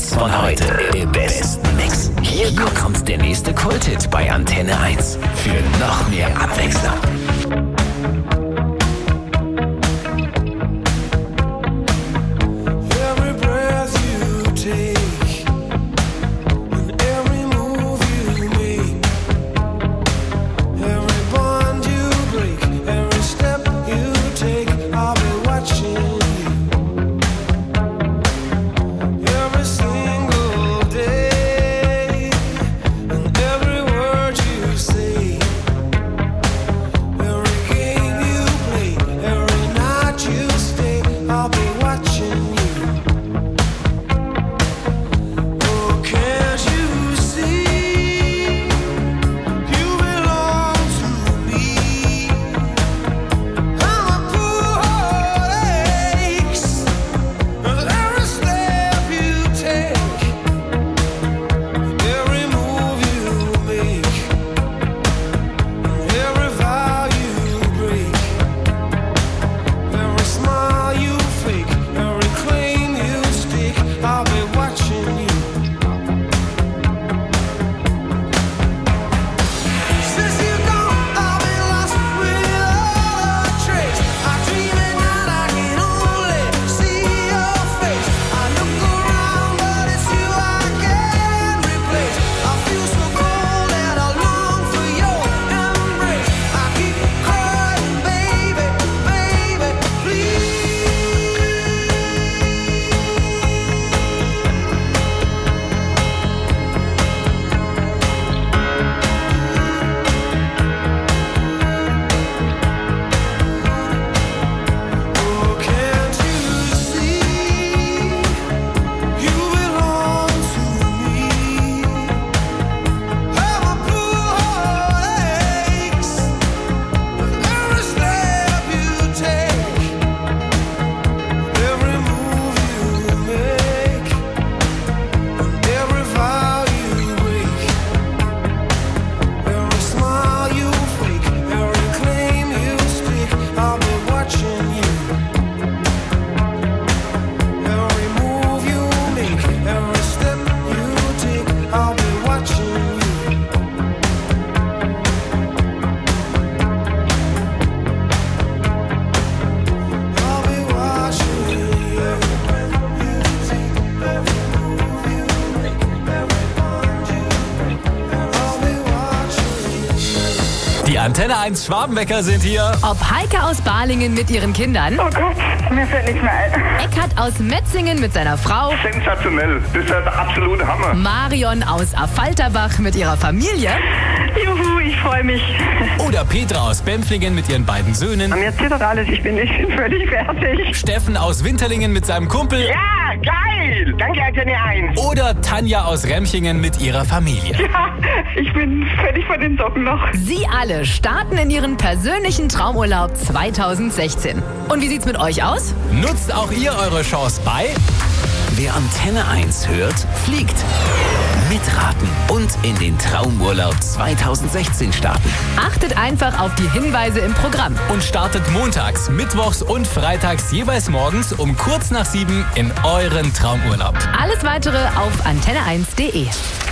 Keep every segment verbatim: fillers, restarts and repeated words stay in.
Hits von heute im besten Mix. Hier kommt der nächste Kulthit bei Antenne eins. Für noch mehr Abwechslung. Antenne eins Schwabenwecker sind hier. Ob Heike aus Balingen mit ihren Kindern. Oh Gott, mir fällt nicht mehr ein. Eckhard aus Metzingen mit seiner Frau. Sensationell, das ist der absolute Hammer. Marion aus Affalterbach mit ihrer Familie. Juhu, ich freue mich. Oder Petra aus Bempflingen mit ihren beiden Söhnen. Mir zittert alles, ich bin, ich bin völlig fertig. Steffen aus Winterlingen mit seinem Kumpel. Ja, geil! Danke, Antenne eins. Oder Tanja aus Remchingen mit ihrer Familie. Ja, ich bin völlig von den Socken noch. Sie alle starten in ihren persönlichen Traumurlaub zwanzig sechzehn. Und wie sieht's mit euch aus? Nutzt auch ihr eure Chance bei Wer Antenne eins hört, fliegt. Mitraten und in den Traumurlaub zwanzig sechzehn starten. Achtet einfach auf die Hinweise im Programm. und startet montags, mittwochs und freitags jeweils morgens um kurz nach sieben in euren Traumurlaub. Alles weitere auf antenne eins punkt de.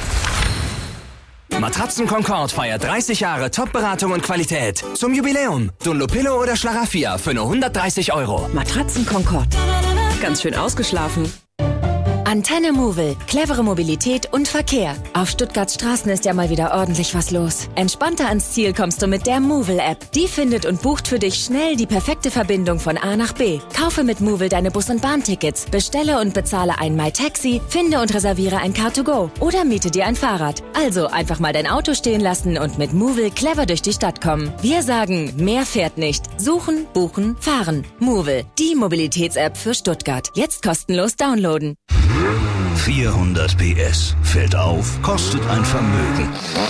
Matratzen Concord feiert dreißig Jahre Top-Beratung und Qualität. Zum Jubiläum. Dunlopillo oder Schlaraffia für nur hundertdreißig Euro. Matratzen Concord. Ganz schön ausgeschlafen. Antenne Movil. Clevere Mobilität und Verkehr. Auf Stuttgarts Straßen ist ja mal wieder ordentlich was los. Entspannter ans Ziel kommst du mit der Movil-App. Die findet und bucht für dich schnell die perfekte Verbindung von A nach B. Kaufe mit Movil deine Bus- und Bahntickets, bestelle und bezahle ein MyTaxi, finde und reserviere ein Car to go oder miete dir ein Fahrrad. Also einfach mal dein Auto stehen lassen und mit Movil clever durch die Stadt kommen. Wir sagen, mehr fährt nicht. Suchen, buchen, fahren. Movil, die Mobilitäts-App für Stuttgart. Jetzt kostenlos downloaden. vierhundert P S. Fällt auf, kostet ein Vermögen.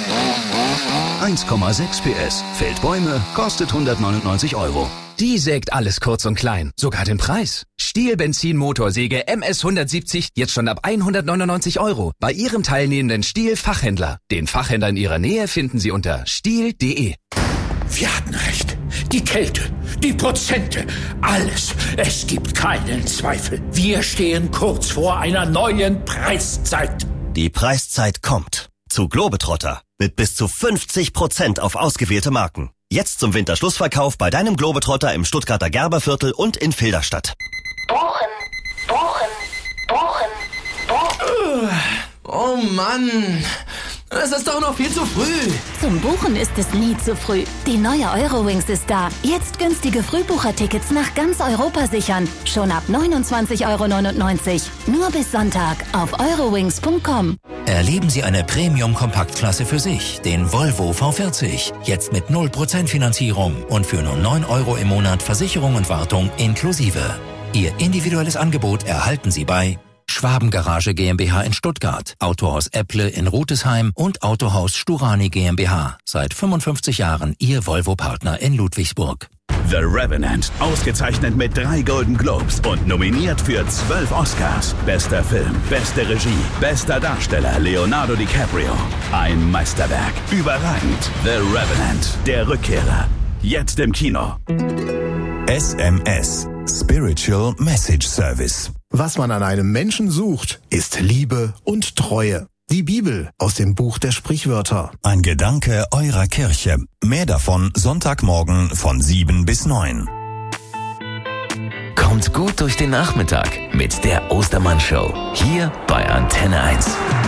eins Komma sechs P S. Fällt Bäume, kostet hundertneunundneunzig Euro. Die sägt alles kurz und klein, sogar den Preis. Stihl Benzin Motorsäge M S hundertsiebzig jetzt schon ab hundertneunundneunzig Euro bei Ihrem teilnehmenden Stihl Fachhändler. Den Fachhändler in Ihrer Nähe finden Sie unter stihl punkt de. Wir hatten recht. Die Kälte, die Prozente, alles. Es gibt keinen Zweifel. Wir stehen kurz vor einer neuen Preiszeit. Die Preiszeit kommt. Zu Globetrotter. Mit bis zu fünfzig Prozent auf ausgewählte Marken. Jetzt zum Winterschlussverkauf bei deinem Globetrotter im Stuttgarter Gerberviertel und in Filderstadt. Buchen, buchen, buchen, buchen. Oh Mann, es ist doch noch viel zu früh. Zum Buchen ist es nie zu früh. Die neue Eurowings ist da. Jetzt günstige Frühbuchertickets nach ganz Europa sichern. Schon ab neunundzwanzig Euro neunundneunzig. Nur bis Sonntag auf eurowings punkt com. Erleben Sie eine Premium-Kompaktklasse für sich, den Volvo V vierzig. Jetzt mit null Prozent Finanzierung und für nur neun Euro im Monat Versicherung und Wartung inklusive. Ihr individuelles Angebot erhalten Sie bei Schwabengarage GmbH in Stuttgart, Autohaus Epple in Rutesheim und Autohaus Sturani GmbH. Seit fünfundfünfzig Jahren Ihr Volvo-Partner in Ludwigsburg. The Revenant, ausgezeichnet mit drei Golden Globes und nominiert für zwölf Oscars. Bester Film, beste Regie, bester Darsteller Leonardo DiCaprio. Ein Meisterwerk, überragend. The Revenant, der Rückkehrer. Jetzt im Kino. S M S, Spiritual Message Service. Was man an einem Menschen sucht, ist Liebe und Treue. Die Bibel aus dem Buch der Sprichwörter. Ein Gedanke eurer Kirche. Mehr davon Sonntagmorgen von sieben bis neun. Kommt gut durch den Nachmittag mit der Ostermann-Show. Hier bei Antenne eins.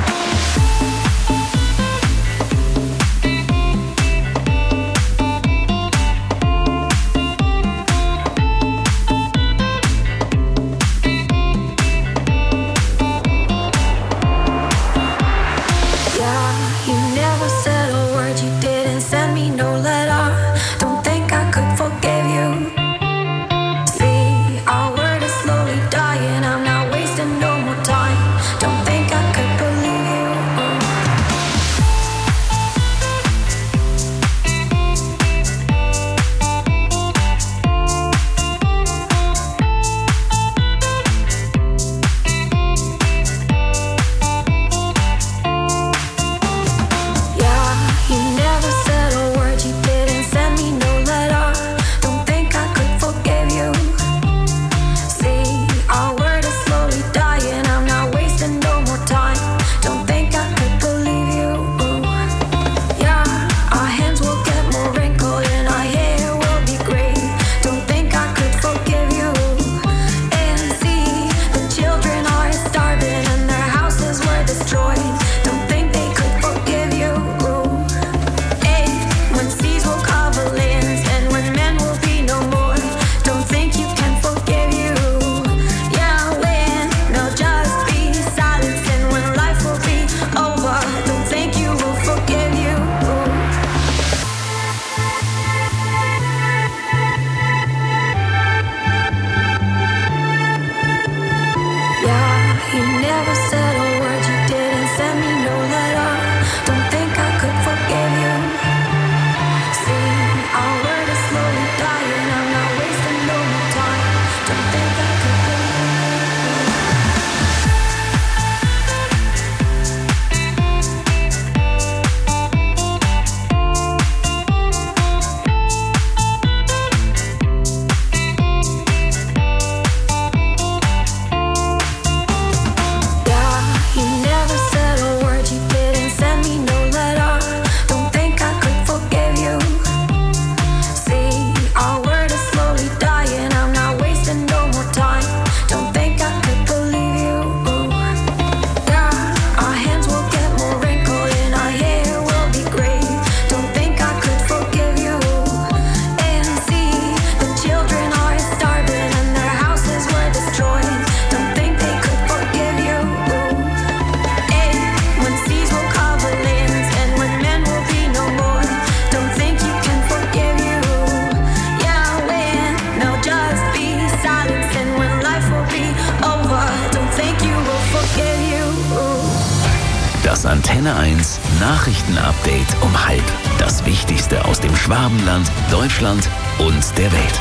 Das Antenne eins Nachrichten-Update um halb. Das Wichtigste aus dem Schwabenland, Deutschland und der Welt.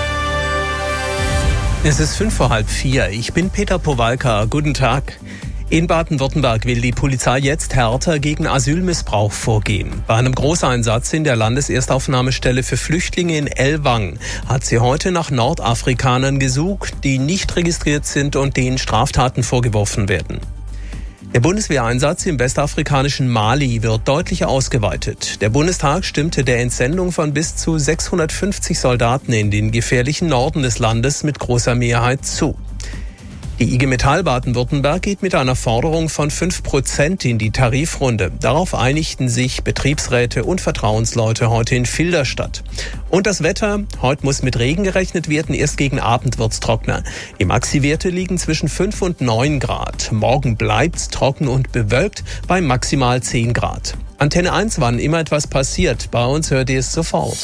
Es ist fünf vor halb vier. Ich bin Peter Powalka. Guten Tag. In Baden-Württemberg will die Polizei jetzt härter gegen Asylmissbrauch vorgehen. Bei einem Großeinsatz in der Landeserstaufnahmestelle für Flüchtlinge in Ellwangen hat sie heute nach Nordafrikanern gesucht, die nicht registriert sind und denen Straftaten vorgeworfen werden. Der Bundeswehreinsatz im westafrikanischen Mali wird deutlich ausgeweitet. Der Bundestag stimmte der Entsendung von bis zu sechshundertfünfzig Soldaten in den gefährlichen Norden des Landes mit großer Mehrheit zu. Die I G Metall Baden-Württemberg geht mit einer Forderung von fünf Prozent in die Tarifrunde. Darauf einigten sich Betriebsräte und Vertrauensleute heute in Filderstadt. Und das Wetter? Heute muss mit Regen gerechnet werden, erst gegen Abend wird's trockener. Die Maxi-Werte liegen zwischen fünf und neun Grad. Morgen bleibt's trocken und bewölkt bei maximal zehn Grad. Antenne eins, wann immer etwas passiert. Bei uns hört ihr es sofort.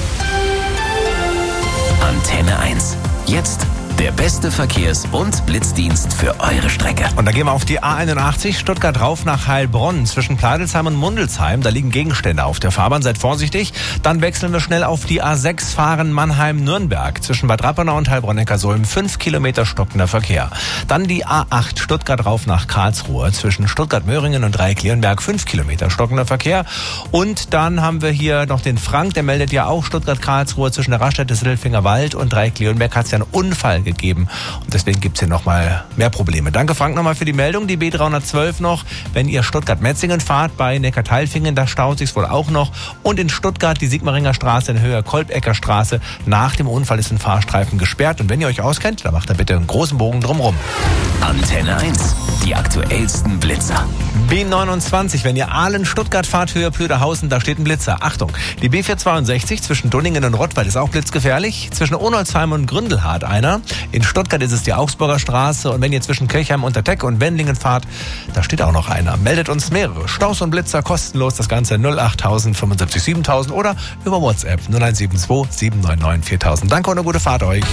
Antenne eins. Jetzt der beste Verkehrs- und Blitzdienst für eure Strecke. Und da gehen wir auf die A einundachtzig, Stuttgart rauf nach Heilbronn. Zwischen Pleidelsheim und Mundelsheim, da liegen Gegenstände auf der Fahrbahn, seid vorsichtig. Dann wechseln wir schnell auf die A sechs, fahren Mannheim-Nürnberg. Zwischen Bad Rappenau und Heilbronn-Neckarsulm, fünf Kilometer stockender Verkehr. Dann die A acht, Stuttgart rauf nach Karlsruhe. Zwischen Stuttgart-Möhringen und Dreieck-Leonberg, fünf Kilometer stockender Verkehr. Und dann haben wir hier noch den Frank, der meldet ja auch Stuttgart-Karlsruhe. Zwischen der Raststätte Sittelfinger Wald und Dreieck-Leonberg hat es ja einen Unfall gegeben. gegeben. Und deswegen gibt es hier nochmal mehr Probleme. Danke Frank nochmal für die Meldung. Die B dreihundertzwölf noch, wenn ihr Stuttgart-Metzingen fahrt, bei Neckarteilfingen, da staut sich's wohl auch noch. Und in Stuttgart die Sigmaringer Straße in Höhe Kolbecker Straße. Nach dem Unfall ist ein Fahrstreifen gesperrt. Und wenn ihr euch auskennt, dann macht da bitte einen großen Bogen drumrum. Antenne eins, die aktuellsten Blitzer. B neunundzwanzig, wenn ihr Aalen-Stuttgart fahrt, Höhe Plöderhausen, da steht ein Blitzer. Achtung, die B vierhundertzweiundsechzig zwischen Dunningen und Rottweil ist auch blitzgefährlich. Zwischen Onolzheim und Gründelhardt einer. In Stuttgart ist es die Augsburger Straße. Und wenn ihr zwischen Kirchheim unter Teck und Wendlingen fahrt, da steht auch noch einer. Meldet uns mehrere Staus und Blitzer kostenlos. Das Ganze null achttausend fünfundsiebzig siebentausend oder über WhatsApp null eins sieben zwei sieben neun neun viertausend. Danke und eine gute Fahrt euch.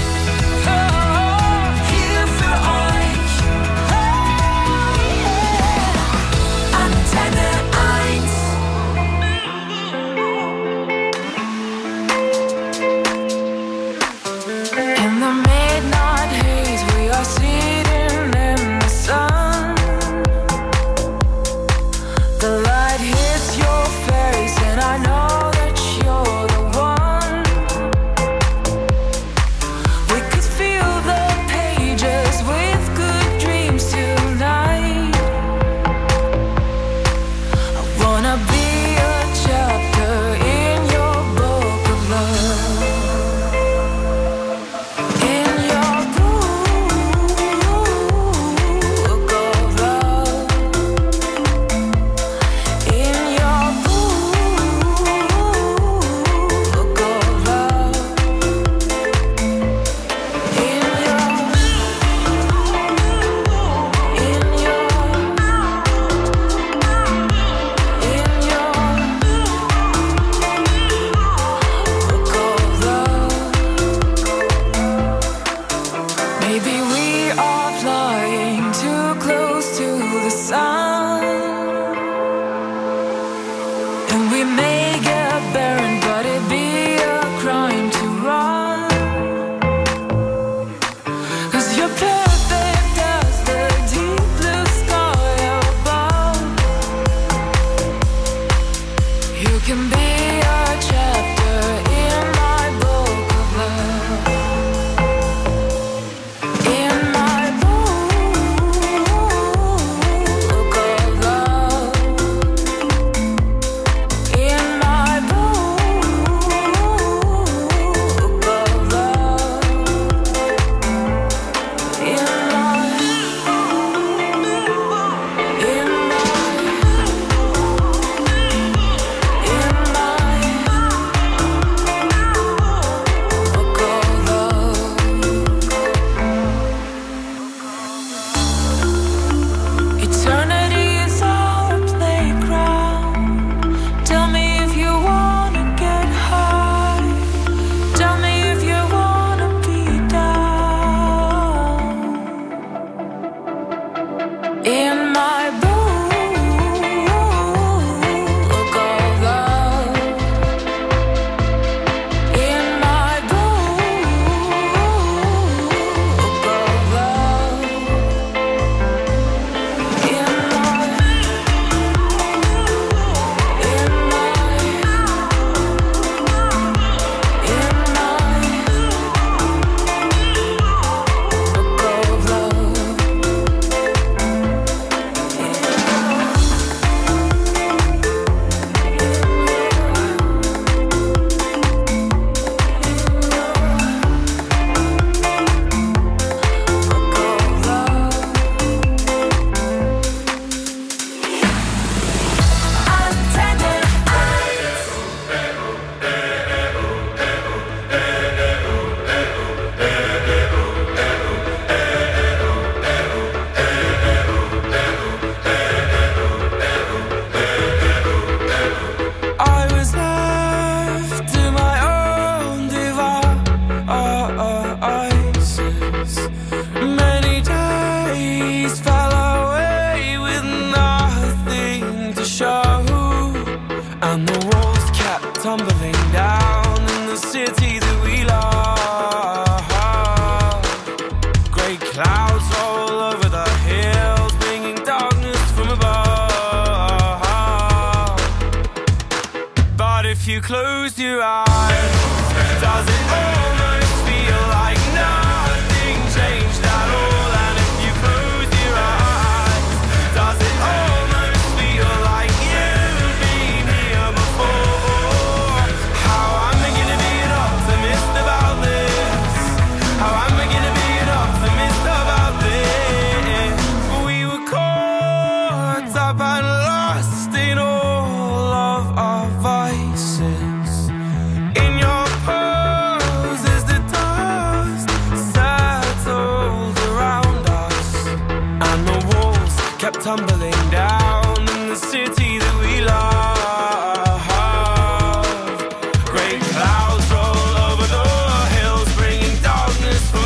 if you close your eyes, does it almost feel like nothing changed at all? And if you close your eyes, does it almost feel like you've been here before? How am I gonna be an optimist about this? How am I gonna be an optimist about this? We were caught up and lost in all of our vices. In your pose as the dust settled around us, and the walls kept tumbling down in the city that we love. Great clouds roll over the hills, bringing darkness from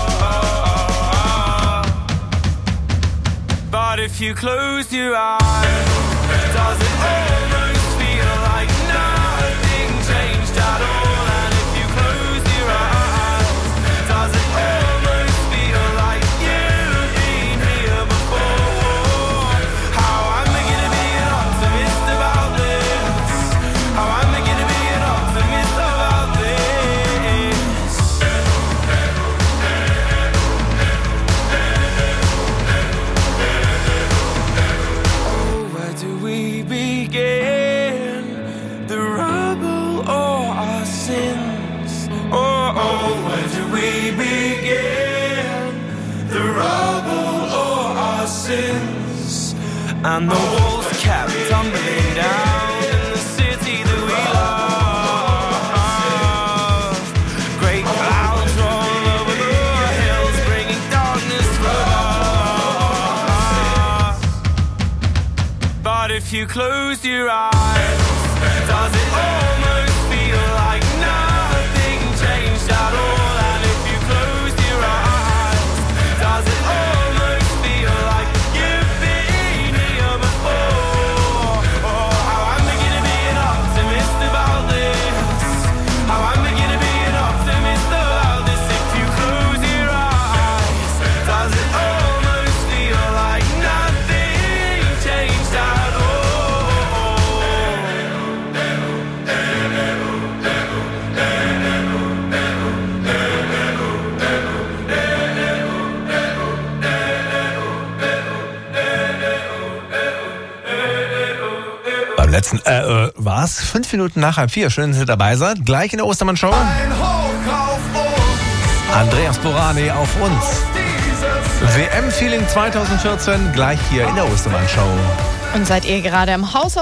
above. But if you close your eyes, does it almost feel like nothing changed at all? And if you close your eyes, does it almost feel like you've been here before? How am I gonna be an optimist about this? How am I gonna be an optimist about this? Oh, where do we begin? The rubble or our sins? Oh, oh, where do we begin? The rubble or our sins? And the walls kept tumbling down in the city that we love. Great clouds roll over the hills, bringing darkness from above. But if you close your eyes, does it almost feel like nothing changed at all? And if you close your eyes, does it almost feel like you've been here before? Oh, how am I gonna be an optimist about this? How am I gonna be an optimist about this? If you close your eyes, does it almost feel like nothing changed at all? Beim letzten, äh, äh war's? Fünf Minuten nach halb vier. Schön, dass ihr dabei seid. Gleich in der Ostermann-Show. Andreas Borani auf uns. W M-Feeling zwanzig vierzehn gleich hier in der Ostermann-Show. Und seid ihr gerade im Haus